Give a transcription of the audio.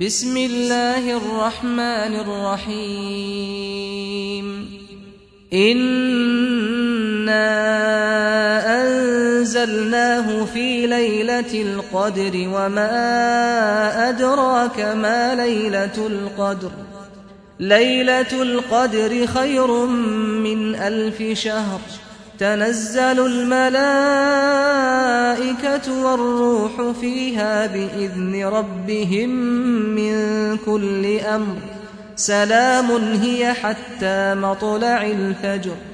بسم الله الرحمن الرحيم إنا أنزلناه في ليلة القدر وما أدراك ما ليلة القدر ليلة القدر خير من 1000 شهر تنزل الملائكة والروح فيها بإذن ربهم من كل أمر سلام هي حتى مطلع الفجر